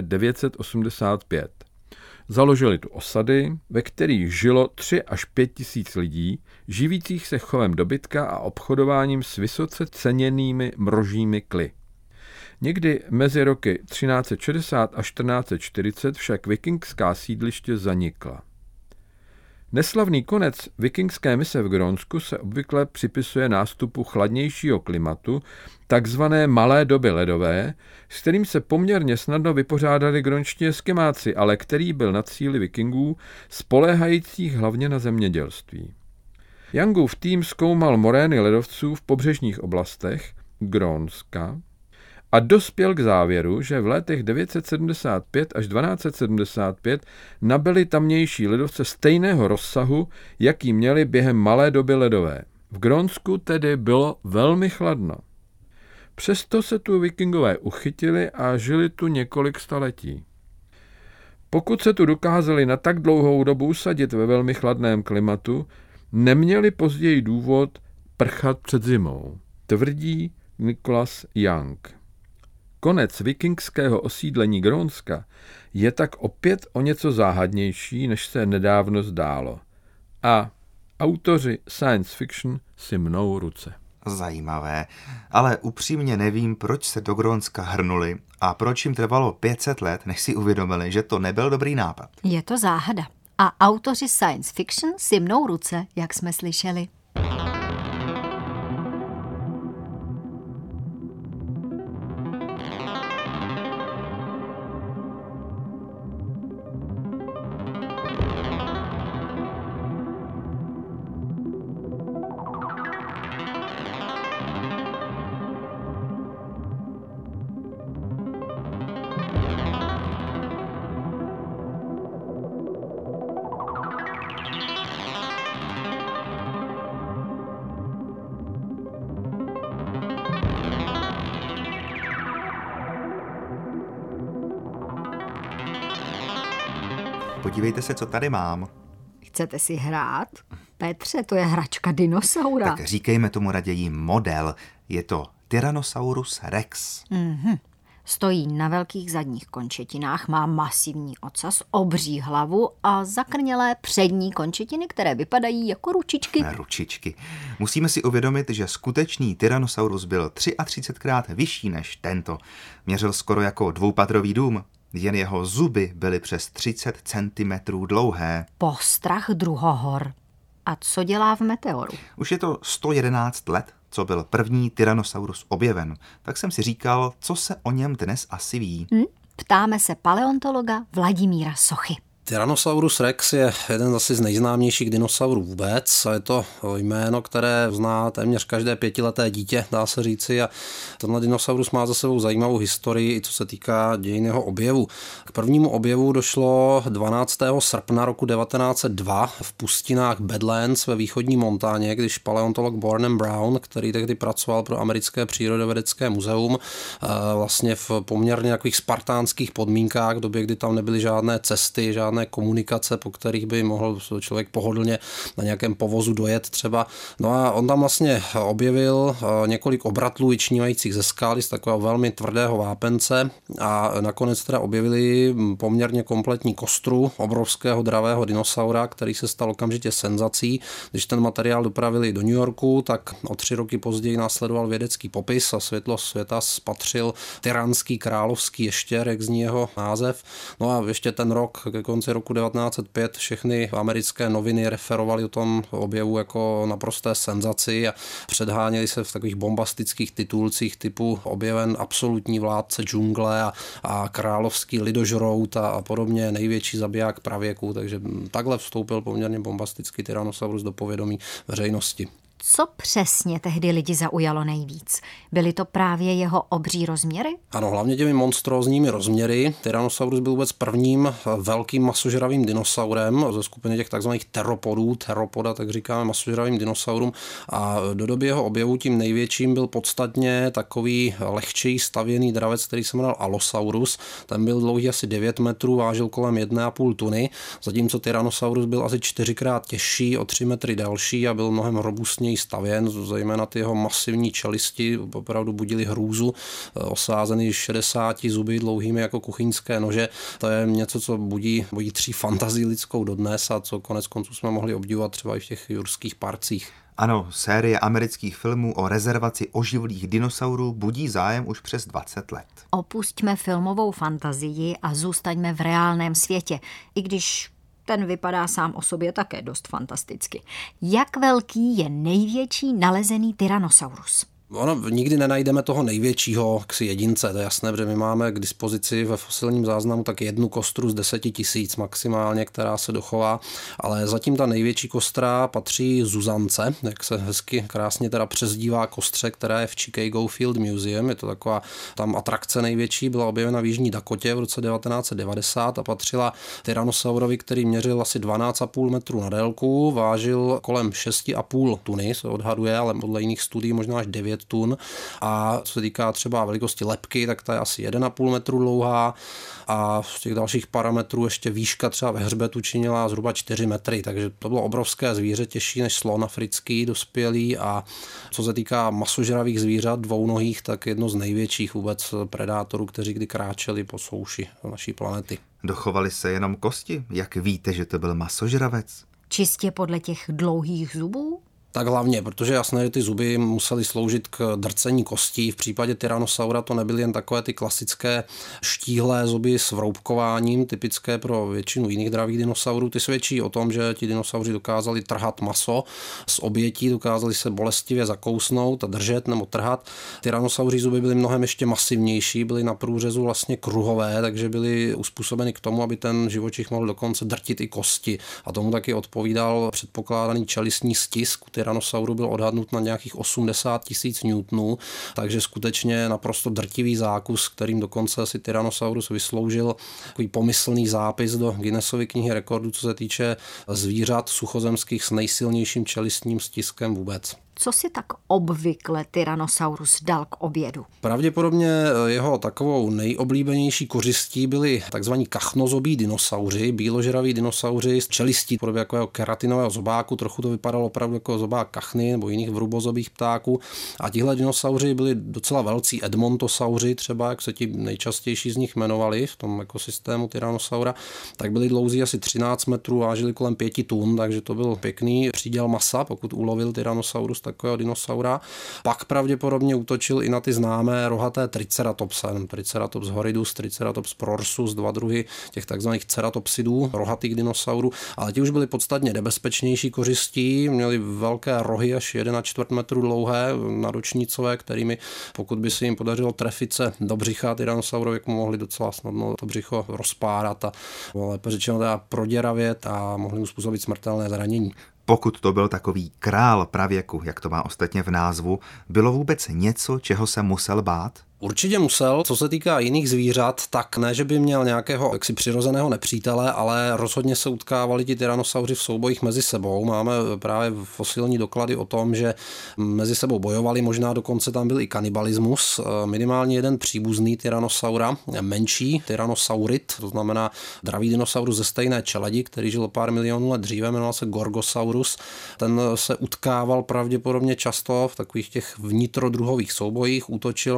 985. Založili tu osady, ve kterých žilo 3 až 5 tisíc lidí, živících se chovem dobytka a obchodováním s vysoce ceněnými mrožími kly. Někdy mezi roky 1360 a 1440 však vikingská sídliště zanikla. Neslavný konec vikingské mise v Grónsku se obvykle připisuje nástupu chladnějšího klimatu, takzvané malé doby ledové, s kterým se poměrně snadno vypořádali grónští eskimáci, ale který byl na cíli vikingů, spoléhajících hlavně na zemědělství. Youngův tým zkoumal morény ledovců v pobřežních oblastech Grónska a dospěl k závěru, že v letech 975 až 1275 nabyly tamnější ledovce stejného rozsahu, jaký měli během malé doby ledové. V Grónsku tedy bylo velmi chladno. Přesto se tu vikingové uchytili a žili tu několik staletí. Pokud se tu dokázali na tak dlouhou dobu usadit ve velmi chladném klimatu, neměli později důvod prchat před zimou, tvrdí Nicholas Young. Konec vikingského osídlení Grónska je tak opět o něco záhadnější, než se nedávno zdálo. A autoři science fiction si mnou ruce. Zajímavé, ale upřímně nevím, proč se do Grónska hrnuli a proč jim trvalo 500 let, než si uvědomili, že to nebyl dobrý nápad. Je to záhada. A autoři science fiction si mnou ruce, jak jsme slyšeli. Podívejte se, co tady mám. Chcete si hrát? Petře, to je hračka dinosaura. Tak říkejme tomu raději model. Je to Tyrannosaurus rex. Stojí na velkých zadních končetinách, má masivní ocas, obří hlavu a zakrnělé přední končetiny, které vypadají jako ručičky. Ručičky. Musíme si uvědomit, že skutečný Tyrannosaurus byl 33krát vyšší než tento. Měřil skoro jako dvoupatrový dům. Jen jeho zuby byly přes 30 cm dlouhé. Postrach druhohor. A co dělá v meteoru? Už je to 111 let, co byl první Tyrannosaurus objeven. Tak jsem si říkal, co se o něm dnes asi ví. Ptáme se paleontologa Vladimíra Sochy. Tyrannosaurus rex je jeden asi z nejznámějších dinosaurů vůbec a je to jméno, které zná téměř každé 5leté dítě, dá se říci, a tenhle dinosaurus má za sebou zajímavou historii, i co se týká dějin jeho objevu. K prvnímu objevu došlo 12. srpna roku 1902 v pustinách Badlands ve východní Montáně, když paleontolog Barnum Brown, který tehdy pracoval pro americké přírodovědecké muzeum, vlastně v poměrně takových spartánských podmínkách, v době, kdy tam nebyly žádné cesty, žádné komunikace, po kterých by mohl člověk pohodlně na nějakém povozu dojet třeba. No a on tam vlastně objevil několik obratlů vyčnívajících ze skály z takového velmi tvrdého vápence a nakonec teda objevili poměrně kompletní kostru obrovského dravého dinosaura, který se stal okamžitě senzací. Když ten materiál dopravili do New Yorku, tak o 3 roky později následoval vědecký popis a světlo světa spatřil tyranský královský ještěr, jak zní jeho název. No a ještě ten rok ke konci konci roku 1905 všechny americké noviny referovaly o tom objevu jako naprosté senzaci a předháněli se v takových bombastických titulcích typu objeven absolutní vládce džungle a královský lidožrout a podobně, největší zabiják pravěku, takže takhle vstoupil poměrně bombastický Tyrannosaurus do povědomí veřejnosti. Co přesně tehdy lidi zaujalo nejvíc? Byly to právě jeho obří rozměry? Ano, hlavně těmi monstrózními rozměry. Tyrannosaurus byl vůbec prvním velkým masožravým dinosaurem ze skupiny těch takzvaných teropodů. Teropoda, tak říkáme masožravým dinosaurům. A do doby jeho objevu tím největším byl podstatně takový lehčej stavěný dravec, který se jmenoval Allosaurus. Ten byl dlouhý asi 9 metrů, vážil kolem 1,5 tuny, zatímco Tyrannosaurus byl asi 4krát těžší, o 3 metry delší a byl mnohem robustněji stavěn, zejména ty jeho masivní čelisti opravdu budili hrůzu, osázený 60 zuby dlouhými jako kuchyňské nože. To je něco, co budí tří fantazii lidskou dodnes a co konec konců jsme mohli obdivovat třeba i v těch jurských parcích. Ano, série amerických filmů o rezervaci oživlých dinosaurů budí zájem už přes 20 let. Opusťme filmovou fantazii a zůstaňme v reálném světě, i když ten vypadá sám o sobě také dost fantasticky. Jak velký je největší nalezený Tyrannosaurus? Ono, nikdy nenajdeme toho největšího jedince, to je jasné, protože my máme k dispozici ve fosilním záznamu tak jednu kostru z 10 000 maximálně, která se dochová, ale zatím ta největší kostra patří Zuzance, jak se hezky krásně teda přezdívá kostře, která je v Chicago Field Museum, je to taková tam atrakce největší, byla objevena v Jižní Dakotě v roce 1990 a patřila Tyrannosaurovi, který měřil asi 12,5 metru na délku, vážil kolem 6,5 tuny, se odhaduje, ale podle jiných studií možná až 9 tun a co se týká třeba velikosti lebky, tak ta je asi 1,5 metru dlouhá a z těch dalších parametrů ještě výška třeba ve hřbetu činila zhruba 4 metry, takže to bylo obrovské zvíře, těžší než slon africký, dospělý a co se týká masožravých zvířat dvounohých, tak jedno z největších vůbec predátorů, kteří kdy kráčeli po souši naší planety. Dochovaly se jenom kosti? Jak víte, že to byl masožravec? Čistě podle těch dlouhých zubů? Tak hlavně, protože jasné, že ty zuby musely sloužit k drcení kostí. V případě Tyrannosaura to nebyly jen takové ty klasické štíhlé zuby s vroubkováním, typické pro většinu jiných dravých dinosaurů. Ty svědčí o tom, že ti dinosauři dokázali trhat maso z obětí, dokázali se bolestivě zakousnout a držet nebo trhat. Tyrannosauří zuby byly mnohem ještě masivnější, byly na průřezu vlastně kruhové, takže byly uspůsobeny k tomu, aby ten živočich mohl dokonce drtit i kosti. A tomu taky odpovídal předpokládaný čelistní stisk. Tyrannosauru byl odhadnut na nějakých 80 000 newtonů, takže skutečně naprosto drtivý zákus, kterým dokonce si Tyrannosaurus vysloužil takový pomyslný zápis do Guinnessovy knihy rekordů, co se týče zvířat suchozemských s nejsilnějším čelistním stiskem vůbec. Co si tak obvykle Tyrannosaurus dal k obědu? Pravděpodobně jeho takovou nejoblíbenější kořistí byli takzvaní kachnozobí dinosauři, bíložraví dinosauři s čelistí podobě jako keratinového zobáku, trochu to vypadalo opravdu jako zobák kachny nebo jiných vrubozobých ptáků. A tihle dinosauři byli docela velcí edmontosauři, třeba jak se ti nejčastější z nich jmenovali v tom ekosystému Tyrannosaura, tak byli dlouzí asi 13 metrů, vážili kolem 5 tun, takže to byl pěkný příděl masa, pokud ulovil Tyrannosaurus takového dinosaura. Pak pravděpodobně útočil i na ty známé rohaté triceratopse, Triceratops horridus, Triceratops prorsus, dva druhy těch takzvaných ceratopsidů, rohatých dinosaurů, ale ti už byli podstatně nebezpečnější kořistí, měli velké rohy až 1,25 metru dlouhé, nadočnicové, kterými pokud by se jim podařilo trefit se do břicha Tyrannosaurovi, jak mu mohli docela snadno to břicho rozpárat a lépe řečeno teda proděravět a mohli mu způsobit smrtelné zranění. Pokud to byl takový král pravěku, jak to má ostatně v názvu, bylo vůbec něco, čeho se musel bát? Určitě musel. Co se týká jiných zvířat, tak ne, že by měl nějakého přirozeného nepřítele, ale rozhodně se utkávali ti tyrannosauři v soubojích mezi sebou. Máme právě fosilní doklady o tom, že mezi sebou bojovali, možná dokonce tam byl i kanibalismus. Minimálně jeden příbuzný tyrannosaura, menší tyrannosaurid, to znamená dravý dinosaurus ze stejné čeledi, který žil pár milionů let dříve, jmenoval se Gorgosaurus. Ten se utkával pravděpodobně často v takových těch vnitrodruhových soubojích, útočil na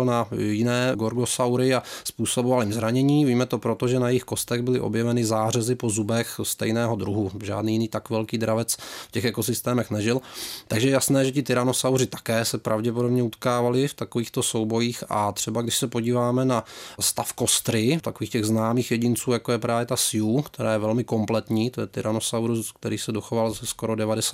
jiné gorgosaury a způsoboval jim zranění. Víme to proto, že na jejich kostech byly objeveny zářezy po zubech stejného druhu. Žádný jiný tak velký dravec v těch ekosystémech nežil. Takže je jasné, že ti tyrannosauři také se pravděpodobně utkávali v takovýchto soubojích a třeba když se podíváme na stav kostry, takových těch známých jedinců, jako je právě ta Sioux, která je velmi kompletní, to je Tyrannosaurus, který se dochoval se skoro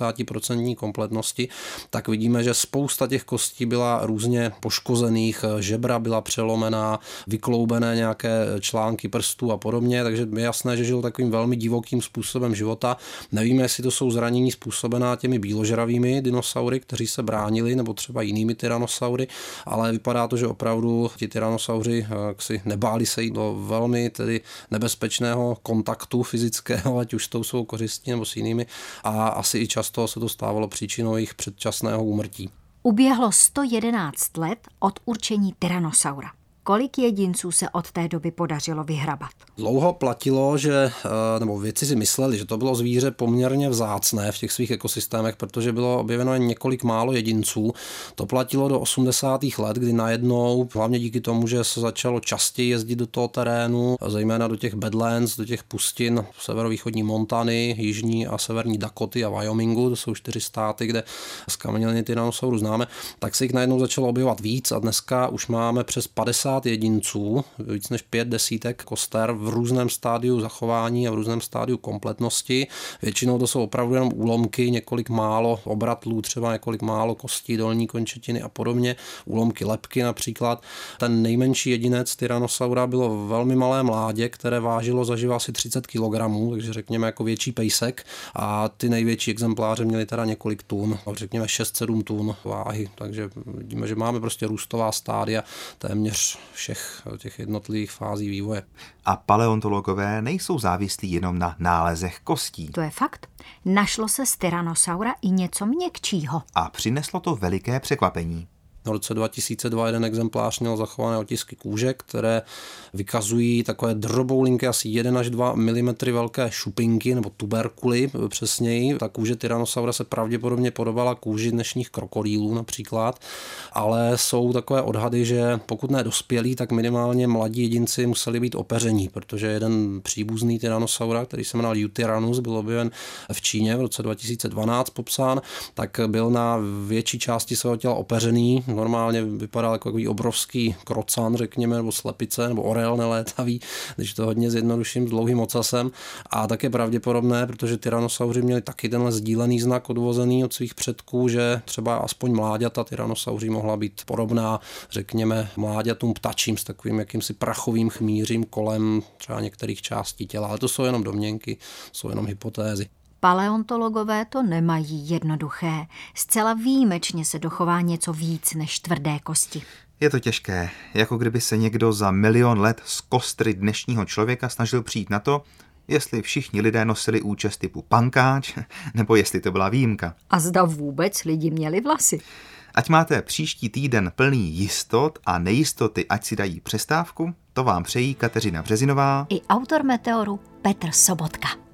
90% kompletnosti, tak vidíme, že spousta těch kostí byla různě poškozených, žebra byla přelomená, vykloubené nějaké články prstů a podobně, takže je jasné, že žil takovým velmi divokým způsobem života. Nevíme, jestli to jsou zranění způsobená těmi bíložravými dinosaury, kteří se bránili, nebo třeba jinými tyrannosaury, ale vypadá to, že opravdu ti tyrannosauři si nebáli se jít do velmi tedy nebezpečného kontaktu fyzického, ať už s tou svou kořistí nebo s jinými, a asi i často se to stávalo příčinou jejich předčasného úmrtí. Uběhlo 111 let od určení tyrannosaura. Kolik jedinců se od té doby podařilo vyhrabat? Dlouho platilo, nebo vědci si mysleli, že to bylo zvíře poměrně vzácné v těch svých ekosystémech, protože bylo objeveno jen několik málo jedinců. To platilo do 80. let, kdy najednou, hlavně díky tomu, že se začalo častěji jezdit do toho terénu, zejména do těch Badlands, do těch pustin severovýchodní Montany, jižní a severní Dakoty a Wyomingu, to jsou 4 státy, kde zkameněliny tyrannosaurů známe, tak se jich najednou začalo objevovat víc a dneska už máme přes 50 jedinců, víc než 5 desítek koster v různém stádiu zachování a v různém stádiu kompletnosti. Většinou to jsou opravdu jenom úlomky, několik málo obratlů, třeba několik málo kostí, dolní končetiny a podobně, úlomky lebky například. Ten nejmenší jedinec tyrannosaura bylo velmi malé mládě, které vážilo zaživa asi 30 kg, takže řekněme jako větší pejsek, a ty největší exempláře měly teda několik tun, řekněme 6-7 tun váhy, takže vidíme, že máme prostě růstová stádia téměř všech těch jednotlivých fází vývoje. A paleontologové nejsou závislí jenom na nálezech kostí. To je fakt. Našlo se z tyrannosaura i něco měkčího. A přineslo to veliké překvapení. V roce 2002 jeden exemplář měl zachované otisky kůže, které vykazují takové droboulinké, asi 1 až 2 mm velké šupinky nebo tuberkuly přesněji. Ta kůže tyrannosaura se pravděpodobně podobala kůži dnešních krokodýlů například, ale jsou takové odhady, že pokud ne dospělí, tak minimálně mladí jedinci museli být opeření, protože jeden příbuzný tyrannosaura, který se jmenoval Eutyrannus, byl objeven v Číně v roce 2012 popsán, tak byl na větší části svého těla opeřený. Normálně vypadal jako takový obrovský krocan, řekněme, nebo slepice, nebo orel nelétavý, když to hodně zjednoduším, s dlouhým ocasem. A tak je pravděpodobné, protože tyrannosauři měli taky tenhle sdílený znak odvozený od svých předků, že třeba aspoň mláďata tyrannosauří mohla být podobná, řekněme, mláďatům ptačím s takovým jakýmsi prachovým chmýřím kolem třeba některých částí těla. Ale to jsou jenom domněnky, jsou jenom hypotézy. Paleontologové to nemají jednoduché. Zcela výjimečně se dochová něco víc než tvrdé kosti. Je to těžké, jako kdyby se někdo za 1 000 000 let z kostry dnešního člověka snažil přijít na to, jestli všichni lidé nosili účes typu pankáč, nebo jestli to byla výjimka. A zda vůbec lidi měli vlasy. Ať máte příští týden plný jistot a nejistoty, ať si dají přestávku, to vám přejí Kateřina Březinová i autor Meteoru Petr Sobotka.